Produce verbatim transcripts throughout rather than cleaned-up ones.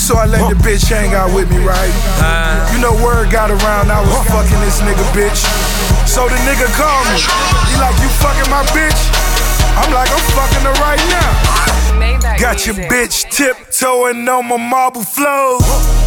So I let the bitch hang out with me, right? You know word got around I was fucking this nigga bitch. So the nigga called me. He like, you fucking my bitch? I'm like, I'm fucking her right now. Got your bitch tiptoeing on my marble floor.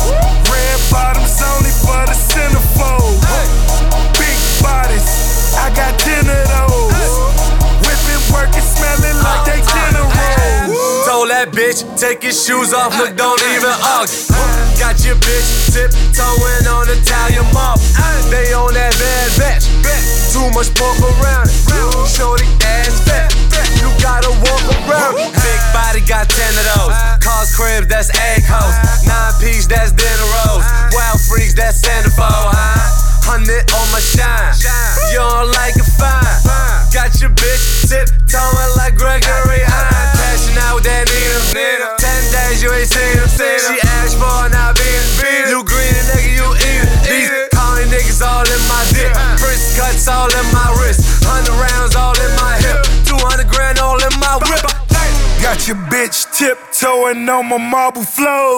Red bottoms only for the centerfold. Big bodies, I got ten of those. Whipping, working, smelling like they dinner rolls. Told that bitch, take your shoes off, look, don't even argue. Got your bitch tiptoeing on Italian marble. They on that bad batch, too much pork around it. Shorty ass fat, you gotta walk around it. Big body got ten of those. Cars, cribs, that's egg hoes. Nine piece, that's dinner rolls. Wild freaks, that's centerfold. Hundred on my shine, you don't like it fine. Got your bitch tiptoeing like Gregory Hines. Crashing out with that nigga. Ten days you ain't seen him. She asked for now being you green and nigga, you eat it. These calling niggas all in my dick. First cuts all in my wrist. Hundred rounds all in my hip. Two hundred grand all in my whip. Got your bitch tiptoeing on my marble floor.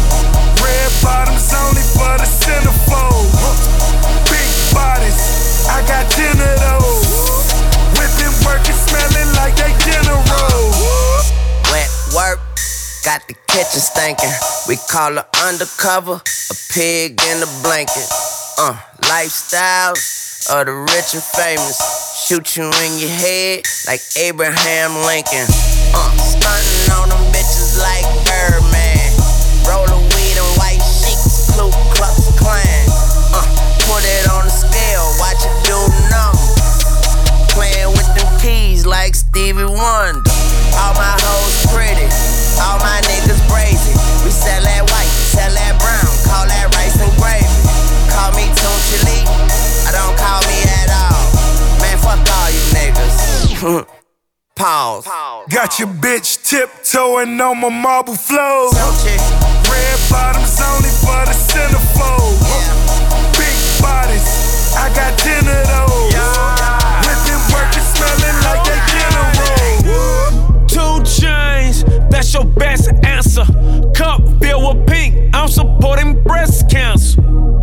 Red bottoms only for the centerfold. Big bodies, I got ten of those. Whipping, working, smelling like they dinner rolls. Wet work, got the kitchen stinking. We call her undercover, a pig in a blanket. Uh, lifestyle of the rich and famous. Shoot you in your head like Abraham Lincoln. Uh, stunting on them bitches like Birdman. Roll a weed and white sheets, Ku Klux Klan. Uh, put it on the scale, watch it do numbers. Playing with them keys like Stevie Wonder. All my hoes pretty, all my niggas brazy. We sell that white, sell that brown, call that rice and gravy. Call me Tunchili, I don't call me at all. Man, fuck all you niggas. Pause. Got your bitch tiptoeing on my marble floor. Tunchi. Red bottoms only for the centerfold. Big bodies, I got ten of those. Whipping, working, smelling like they dinner rolls. Two chains, that's your best answer. Cup filled with pink, I'm supporting breast cancer.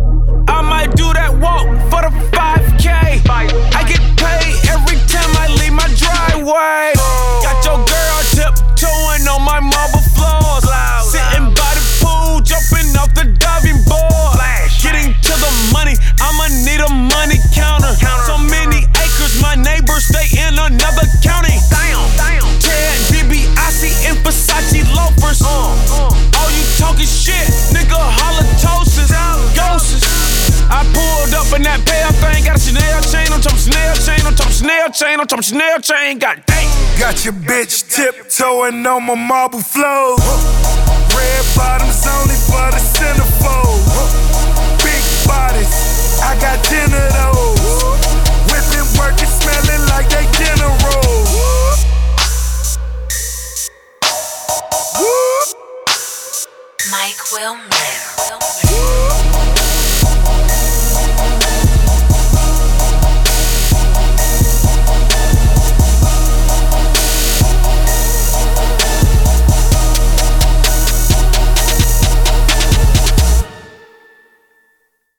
I might do that walk for the five K. I get paid every time I leave my driveway. Got your girl tiptoeing on my marble floors. Sitting by the pool, jumping off the diving board. Getting to the money, I'ma need a money counter. So many acres, my neighbors stay in another county. Ted DiBiase in Versace loafers. All you talking shit, nigga, halitosis, ghosts. I pulled up in that pale thing, got a Chanel chain on top of Chanel chain on top of Chanel chain on top of Chanel chain, god dang. Got your bitch tiptoeing on my marble floor. Red bottoms only for the centerfold. Big bodies, I got ten of those.